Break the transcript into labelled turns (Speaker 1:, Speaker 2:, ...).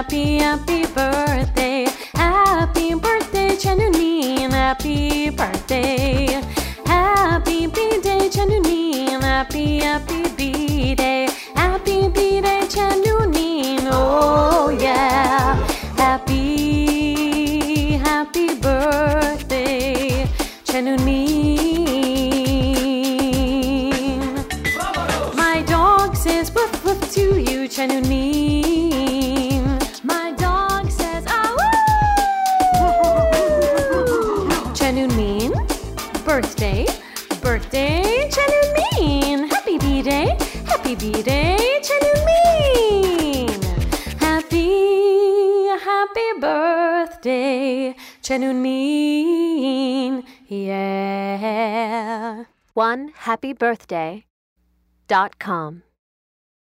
Speaker 1: happy, happy birthday. Happy birthday, Chanunin. Happy birthday. Happy B-Day, Chanunin. Happy, happy B-Day. Happy B-Day, Chanunin. Oh, yeah. Happy, happy birthday, Chanunin. My dog says woof woof to you, Chanunin. My dog says ah woo. Chanunin, birthday, birthday, Chanunin. Happy B-Day, Chanunin. Happy birthday, Chanunin. Yeah.
Speaker 2: OneHappyBirthday.com